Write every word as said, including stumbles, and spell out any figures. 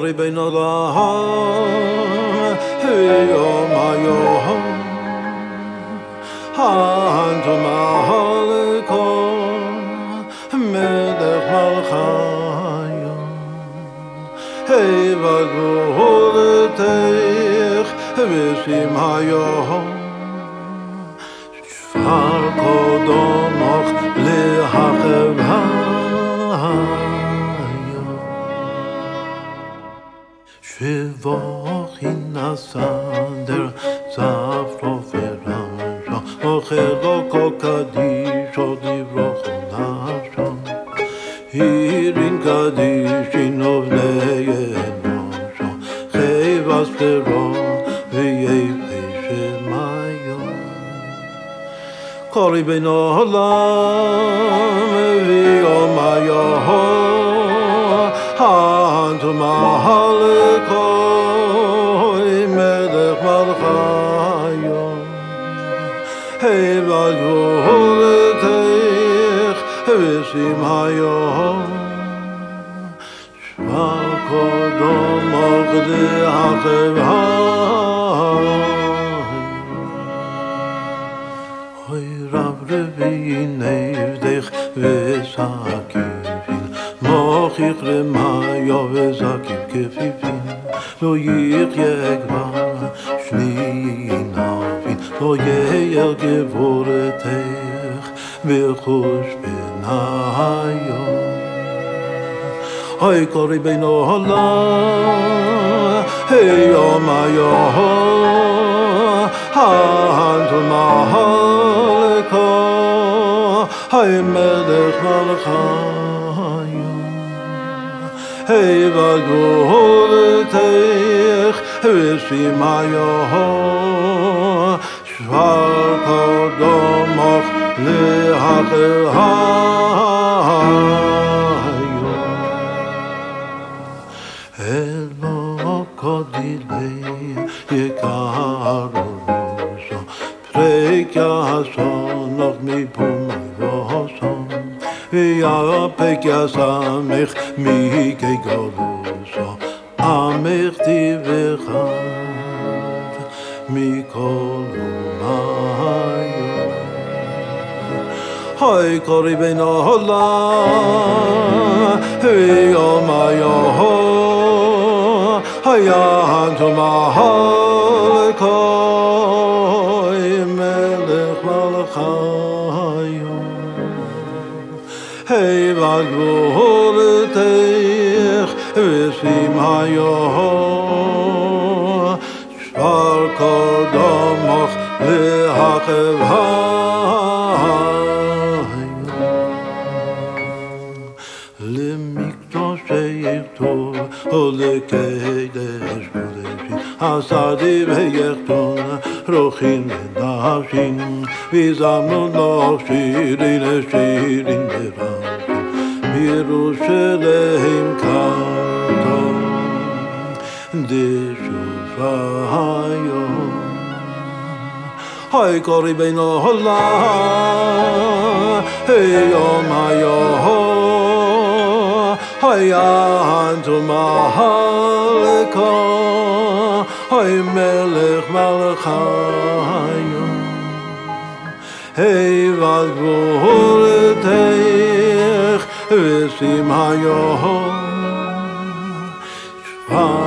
קורי בין עולם היום היום האנטום הלכון מלך מלכיון היבד גבולתך ושמעון שפר קודמך להחווה שבוך הנסדר ספרו ורשו אוכלו כל קדישו דברוך נפשו הירין קדישין ובני אנושו חייבס פרו ויפי שמיו קורי בין עולם ויום היום האנטום הלכוי מלך מלכיון היבד גבולתך ושמעון שפר קודמך להחווה אוי רב רבי נבדך וסקיפין מוכיח רמיו וזקיף כפיפין לא יחיה כבר שני נבין לא יהיה גבורתך וחוש בניו אוי קורי בין עולם היום היום האנטום הלכון היי מלך מלכיון היבד גבולתך ושמעון שפר קודמך להחווה אלוקו דילי יקר אורושו פרק יעשונך מפומייבוסו ויאפק יסמך מכגורושו עמך תבחר מכל אומיו היי קורי בין עולם ויום היום האנטום הלכוי מלך מלכיון היבד גבולתך ושמעון שפר קודמך להחווה יכתוב ולקדש קודשים עשדי ויכתוב רוחין ונפשין ויזמנו לו שירים לשירים ורשים בירושלים כתוב דשופיו היי קורי בין עולם היום היום היי האנטום הלכון היי מלך מלכיון היבד גבולתך ושמעון